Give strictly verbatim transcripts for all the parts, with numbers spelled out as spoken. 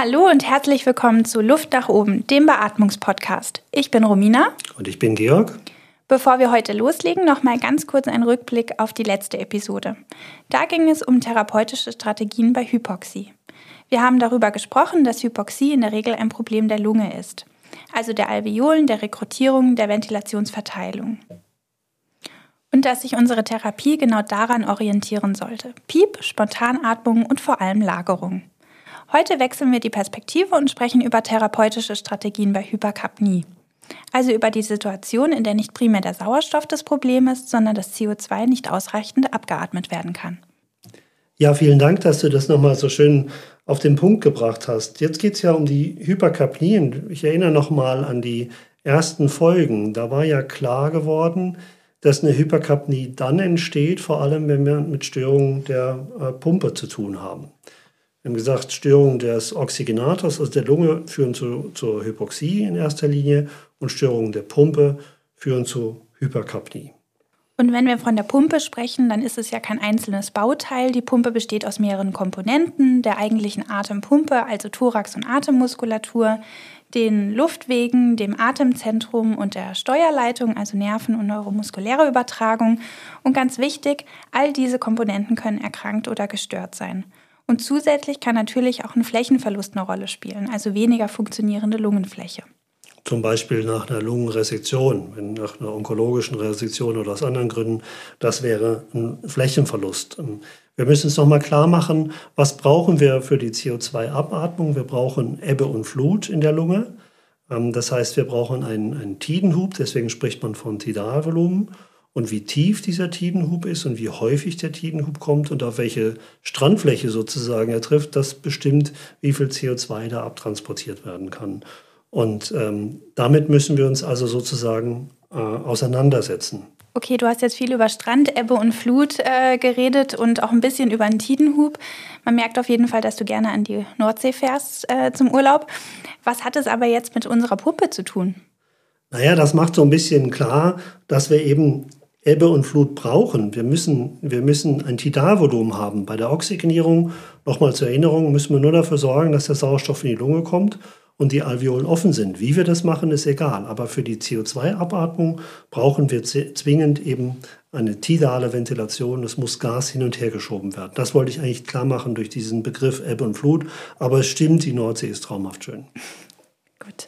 Hallo und herzlich willkommen zu Luft nach oben, dem Beatmungspodcast. Ich bin Romina. Und ich bin Georg. Bevor wir heute loslegen, noch mal ganz kurz ein Rückblick auf die letzte Episode. Da ging es um therapeutische Strategien bei Hypoxie. Wir haben darüber gesprochen, dass Hypoxie in der Regel ein Problem der Lunge ist, also der Alveolen, der Rekrutierung, der Ventilationsverteilung. Und dass sich unsere Therapie genau daran orientieren sollte. Piep, Spontanatmung und vor allem Lagerung. Heute wechseln wir die Perspektive und sprechen über therapeutische Strategien bei Hyperkapnie. Also über die Situation, in der nicht primär der Sauerstoff das Problem ist, sondern das C O zwei nicht ausreichend abgeatmet werden kann. Ja, vielen Dank, dass du das nochmal so schön auf den Punkt gebracht hast. Jetzt geht es ja um die Hyperkapnie. Und ich erinnere nochmal an die ersten Folgen. Da war ja klar geworden, dass eine Hyperkapnie dann entsteht, vor allem wenn wir mit Störungen der äh, Pumpe zu tun haben. Wir haben gesagt, Störungen des Oxygenators, also der Lunge, führen zu, zur Hypoxie in erster Linie und Störungen der Pumpe führen zu Hyperkapnie. Und wenn wir von der Pumpe sprechen, dann ist es ja kein einzelnes Bauteil. Die Pumpe besteht aus mehreren Komponenten, der eigentlichen Atempumpe, also Thorax- und Atemmuskulatur, den Luftwegen, dem Atemzentrum und der Steuerleitung, also Nerven- und neuromuskuläre Übertragung. Und ganz wichtig, all diese Komponenten können erkrankt oder gestört sein. Und zusätzlich kann natürlich auch ein Flächenverlust eine Rolle spielen, also weniger funktionierende Lungenfläche. Zum Beispiel nach einer Lungenresektion, wenn nach einer onkologischen Resektion oder aus anderen Gründen, das wäre ein Flächenverlust. Wir müssen uns nochmal klar machen, was brauchen wir für die C O zwei Abatmung? Wir brauchen Ebbe und Flut in der Lunge. Das heißt, wir brauchen einen, einen Tidenhub, deswegen spricht man von Tidalvolumen. Und wie tief dieser Tidenhub ist und wie häufig der Tidenhub kommt und auf welche Strandfläche sozusagen er trifft, das bestimmt, wie viel C O zwei da abtransportiert werden kann. Und ähm, damit müssen wir uns also sozusagen äh, auseinandersetzen. Okay, du hast jetzt viel über Strand, Ebbe und Flut äh, geredet und auch ein bisschen über einen Tidenhub. Man merkt auf jeden Fall, dass du gerne an die Nordsee fährst äh, zum Urlaub. Was hat es aber jetzt mit unserer Pumpe zu tun? Naja, das macht so ein bisschen klar, dass wir eben Ebbe und Flut brauchen. Wir müssen, wir müssen ein Tidalvolumen haben. Bei der Oxygenierung, nochmal zur Erinnerung, müssen wir nur dafür sorgen, dass der Sauerstoff in die Lunge kommt und die Alveolen offen sind. Wie wir das machen, ist egal. Aber für die C O zwei Abatmung brauchen wir zwingend eben eine tidale Ventilation. Es muss Gas hin und her geschoben werden. Das wollte ich eigentlich klar machen durch diesen Begriff Ebbe und Flut. Aber es stimmt, die Nordsee ist traumhaft schön. Gut.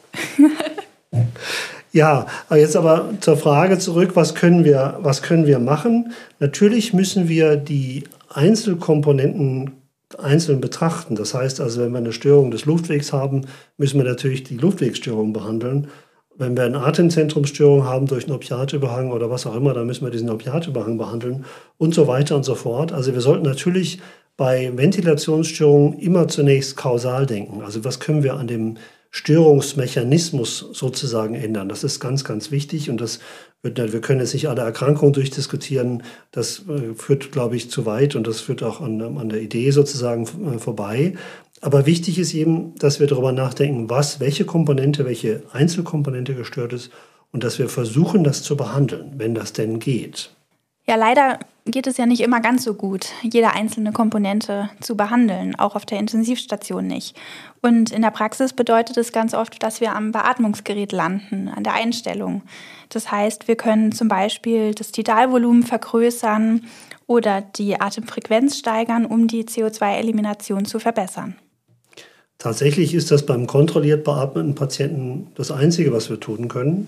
Ja, jetzt aber zur Frage zurück, was können wir, was können wir machen? Natürlich müssen wir die Einzelkomponenten einzeln betrachten. Das heißt also, wenn wir eine Störung des Luftwegs haben, müssen wir natürlich die Luftwegsstörung behandeln. Wenn wir eine Atemzentrumsstörung haben durch einen Opiatüberhang oder was auch immer, dann müssen wir diesen Opiatüberhang behandeln und so weiter und so fort. Also wir sollten natürlich bei Ventilationsstörungen immer zunächst kausal denken. Also was können wir an dem Störungsmechanismus sozusagen ändern. Das ist ganz, ganz wichtig und das wird, wir können jetzt nicht alle Erkrankungen durchdiskutieren. Das äh, führt, glaube ich, zu weit und das führt auch an, an der Idee sozusagen äh, vorbei. Aber wichtig ist eben, dass wir darüber nachdenken, was, welche Komponente, welche Einzelkomponente gestört ist und dass wir versuchen, das zu behandeln, wenn das denn geht. Ja, leider geht es ja nicht immer ganz so gut, jede einzelne Komponente zu behandeln, auch auf der Intensivstation nicht. Und in der Praxis bedeutet es ganz oft, dass wir am Beatmungsgerät landen, an der Einstellung. Das heißt, wir können zum Beispiel das Tidalvolumen vergrößern oder die Atemfrequenz steigern, um die C O zwei Elimination zu verbessern. Tatsächlich ist das beim kontrolliert beatmeten Patienten das Einzige, was wir tun können.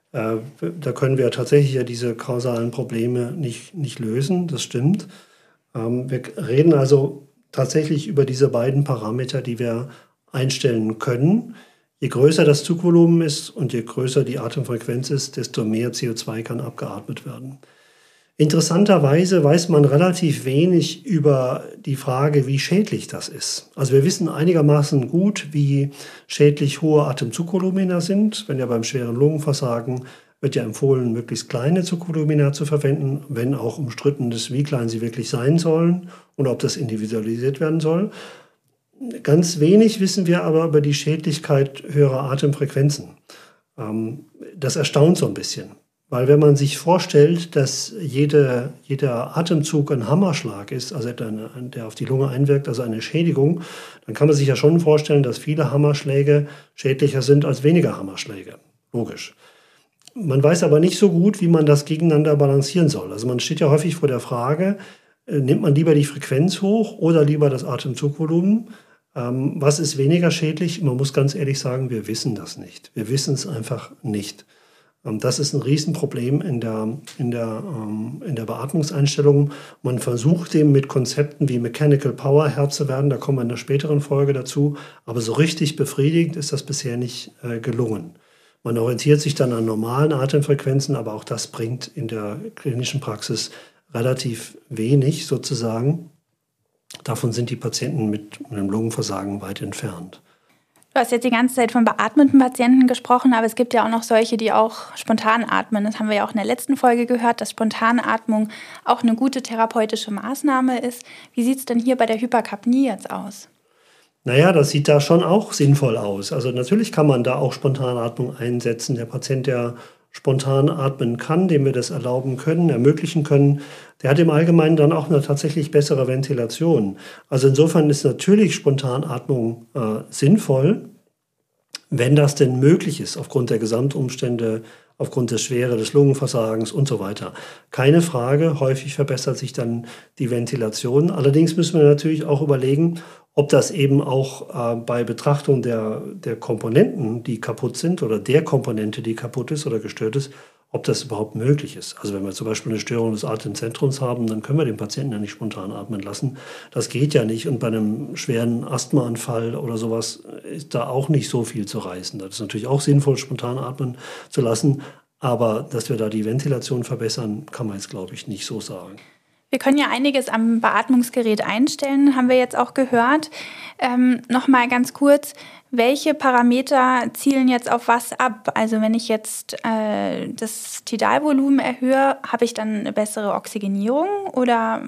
Da können wir tatsächlich ja diese kausalen Probleme nicht, nicht lösen, das stimmt. Wir reden also tatsächlich über diese beiden Parameter, die wir einstellen können. Je größer das Zugvolumen ist und je größer die Atemfrequenz ist, desto mehr C O zwei kann abgeatmet werden. Interessanterweise weiß man relativ wenig über die Frage, wie schädlich das ist. Also wir wissen einigermaßen gut, wie schädlich hohe Atemzugvolumina sind. Wenn ja beim schweren Lungenversagen wird ja empfohlen, möglichst kleine Zugvolumina zu verwenden, wenn auch umstritten ist, wie klein sie wirklich sein sollen und ob das individualisiert werden soll. Ganz wenig wissen wir aber über die Schädlichkeit höherer Atemfrequenzen. Das erstaunt so ein bisschen. Weil wenn man sich vorstellt, dass jede, jeder Atemzug ein Hammerschlag ist, also der, der auf die Lunge einwirkt, also eine Schädigung, dann kann man sich ja schon vorstellen, dass viele Hammerschläge schädlicher sind als weniger Hammerschläge. Logisch. Man weiß aber nicht so gut, wie man das gegeneinander balancieren soll. Also man steht ja häufig vor der Frage, äh, nimmt man lieber die Frequenz hoch oder lieber das Atemzugvolumen? Ähm, was ist weniger schädlich? Man muss ganz ehrlich sagen, wir wissen das nicht. Wir wissen es einfach nicht. Das ist ein Riesenproblem in der, in der, ähm, in der Beatmungseinstellung. Man versucht dem mit Konzepten wie Mechanical Power Herr zu werden, da kommen wir in einer späteren Folge dazu. Aber so richtig befriedigend ist das bisher nicht äh, gelungen. Man orientiert sich dann an normalen Atemfrequenzen, aber auch das bringt in der klinischen Praxis relativ wenig sozusagen. Davon sind die Patienten mit einem Lungenversagen weit entfernt. Du hast jetzt die ganze Zeit von beatmeten Patienten gesprochen, aber es gibt ja auch noch solche, die auch spontan atmen. Das haben wir ja auch in der letzten Folge gehört, dass Spontanatmung auch eine gute therapeutische Maßnahme ist. Wie sieht es denn hier bei der Hyperkapnie jetzt aus? Naja, das sieht da schon auch sinnvoll aus. Also natürlich kann man da auch Spontanatmung einsetzen. Der Patient, der spontan atmen kann, dem wir das erlauben können, ermöglichen können, der hat im Allgemeinen dann auch eine tatsächlich bessere Ventilation. Also insofern ist natürlich Spontanatmung äh, sinnvoll, wenn das denn möglich ist, aufgrund der Gesamtumstände, aufgrund der Schwere des Lungenversagens und so weiter. Keine Frage, häufig verbessert sich dann die Ventilation. Allerdings müssen wir natürlich auch überlegen, ob das eben auch äh, bei Betrachtung der, der Komponenten, die kaputt sind, oder der Komponente, die kaputt ist oder gestört ist, ob das überhaupt möglich ist. Also wenn wir zum Beispiel eine Störung des Atemzentrums haben, dann können wir den Patienten ja nicht spontan atmen lassen. Das geht ja nicht. Und bei einem schweren Asthmaanfall oder sowas ist da auch nicht so viel zu reißen. Das ist natürlich auch sinnvoll, spontan atmen zu lassen. Aber dass wir da die Ventilation verbessern, kann man jetzt, glaube ich, nicht so sagen. Wir können ja einiges am Beatmungsgerät einstellen, haben wir jetzt auch gehört. Ähm, Nochmal ganz kurz, welche Parameter zielen jetzt auf was ab? Also wenn ich jetzt äh, das Tidalvolumen erhöhe, habe ich dann eine bessere Oxygenierung oder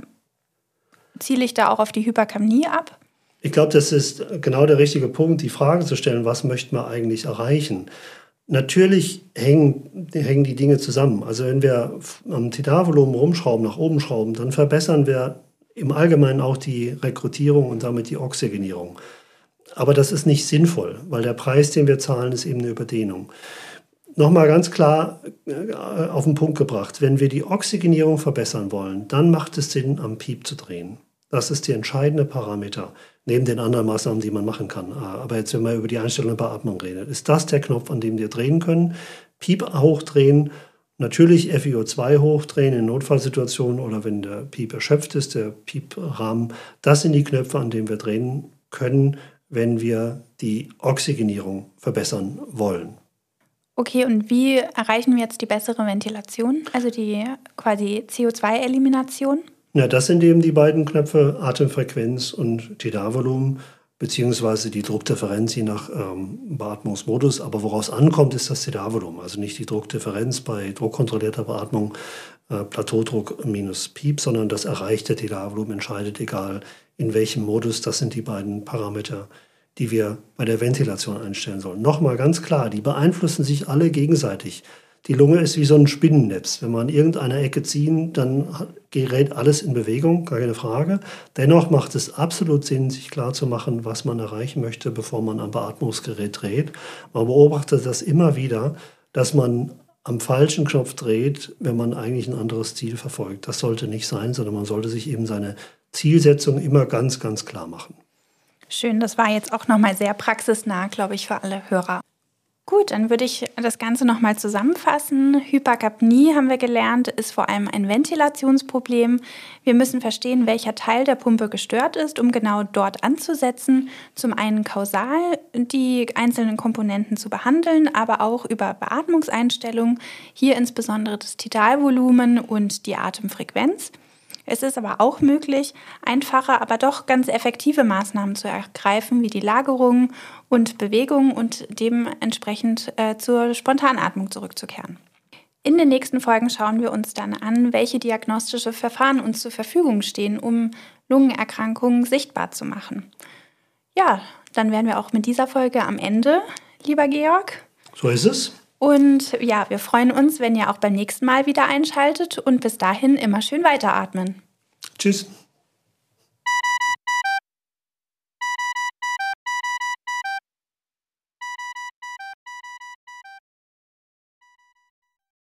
ziele ich da auch auf die Hyperkapnie ab? Ich glaube, das ist genau der richtige Punkt, die Frage zu stellen, was möchten wir eigentlich erreichen? Natürlich hängen, hängen die Dinge zusammen. Also wenn wir am Tidalvolumen rumschrauben, nach oben schrauben, dann verbessern wir im Allgemeinen auch die Rekrutierung und damit die Oxygenierung. Aber das ist nicht sinnvoll, weil der Preis, den wir zahlen, ist eben eine Überdehnung. Nochmal ganz klar auf den Punkt gebracht, wenn wir die Oxygenierung verbessern wollen, dann macht es Sinn, am Piep zu drehen. Das ist der entscheidende Parameter, neben den anderen Maßnahmen, die man machen kann. Aber jetzt, wenn wir über die Einstellung der Beatmung reden, ist das der Knopf, an dem wir drehen können. Piep hochdrehen, natürlich F i O zwei hochdrehen in Notfallsituationen oder wenn der Piep erschöpft ist, der Pieprahmen. Das sind die Knöpfe, an denen wir drehen können, wenn wir die Oxygenierung verbessern wollen. Okay, und wie erreichen wir jetzt die bessere Ventilation, also die quasi C O zwei Elimination? Ja, das sind eben die beiden Knöpfe, Atemfrequenz und Tidalvolumen, beziehungsweise die Druckdifferenz je nach ähm, Beatmungsmodus. Aber woraus ankommt, ist das Tidalvolumen. Also nicht die Druckdifferenz bei druckkontrollierter Beatmung, äh, Plateaudruck minus Piep, sondern das erreichte Tidalvolumen entscheidet, egal in welchem Modus. Das sind die beiden Parameter, die wir bei der Ventilation einstellen sollen. Nochmal ganz klar, die beeinflussen sich alle gegenseitig. Die Lunge ist wie so ein Spinnennetz. Wenn wir an irgendeiner Ecke ziehen, dann gerät alles in Bewegung, keine Frage. Dennoch macht es absolut Sinn, sich klarzumachen, was man erreichen möchte, bevor man am Beatmungsgerät dreht. Man beobachtet das immer wieder, dass man am falschen Knopf dreht, wenn man eigentlich ein anderes Ziel verfolgt. Das sollte nicht sein, sondern man sollte sich eben seine Zielsetzung immer ganz, ganz klar machen. Schön, das war jetzt auch nochmal sehr praxisnah, glaube ich, für alle Hörer. Gut, dann würde ich das Ganze nochmal zusammenfassen. Hyperkapnie, haben wir gelernt, ist vor allem ein Ventilationsproblem. Wir müssen verstehen, welcher Teil der Pumpe gestört ist, um genau dort anzusetzen. Zum einen kausal die einzelnen Komponenten zu behandeln, aber auch über Beatmungseinstellungen, hier insbesondere das Tidalvolumen und die Atemfrequenz. Es ist aber auch möglich, einfache, aber doch ganz effektive Maßnahmen zu ergreifen, wie die Lagerung und Bewegung und dementsprechend äh, zur Spontanatmung zurückzukehren. In den nächsten Folgen schauen wir uns dann an, welche diagnostische Verfahren uns zur Verfügung stehen, um Lungenerkrankungen sichtbar zu machen. Ja, dann wären wir auch mit dieser Folge am Ende, lieber Georg. So ist es. Und ja, wir freuen uns, wenn ihr auch beim nächsten Mal wieder einschaltet und bis dahin immer schön weiteratmen. Tschüss.